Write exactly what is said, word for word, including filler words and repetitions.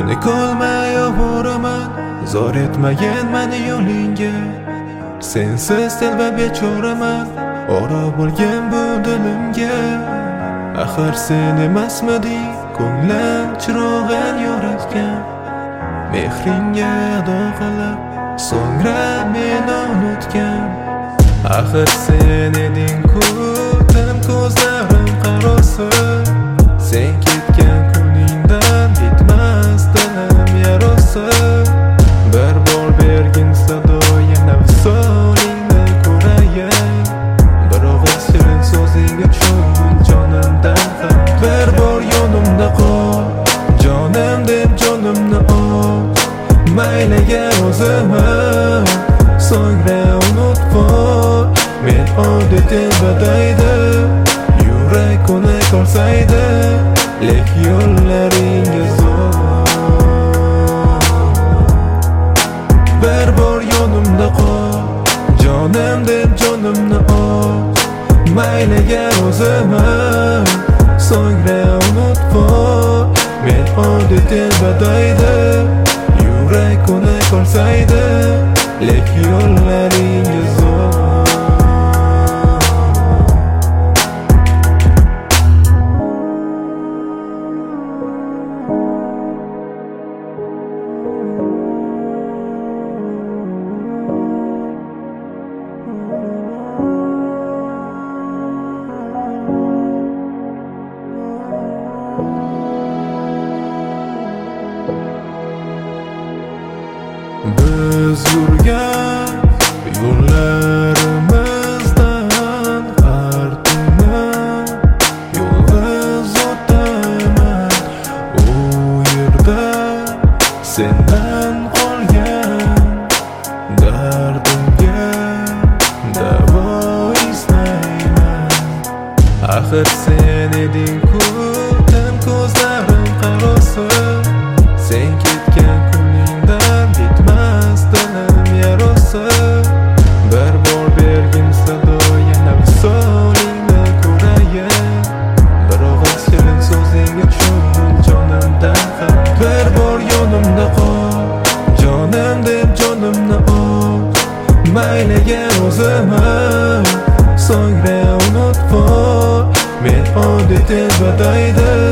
Meni ko'rmay ovoraman, zor etmagin meni yo'lingga. Sensiz telba bechoraman, ora bo'lgan bu dilimga. Axir sen emasmiding ko'nglim chirog'in yoritgan. Mehringga ado qilib, so'ngra meni unutgan. Axir sen eding-ku tim ko'zlarim qarosi. Sen ketgan kuningdan bitmas dilim yarasi. Bir bor bergin sado yana visolingni ko'rayin. Bir og'iz shirin so'zing uchun jonimdan ham bir bor yonimda qol. Jonim deb jonimni ol, mayliga o'zimni so'ngra unut qol. Men oddiy telbadaydi, yurak uni ko'rsaydi, lek yo'llaringiz zo'r. Bir bor yonimda qol, jonim deb jonimni ol, mayliga o'zimni so'ngra unut qol. Men oddiy telbadaydi, yurak uni ko'rsaydi, lek yo'llaringiz zo'r. Biz yurgan yo'llarimizdan har kuni yolg'iz o'taman. U yerda sendan qolgan dardimga davo izlayman. Axir sen eding-ku tim ko'zlarim qarosi. Sen ketgan kuningdan bitmas dilim yarasi. Bir bor bergin sado yana visolingni ko'rayin. Bir og'iz shirin so'zing uchun jonimdan ham bir bor yonimda qol. Jonim deb jonimni ol, mayliga o'zimni so'ngra unut qol. Men oddiy telbadaydi,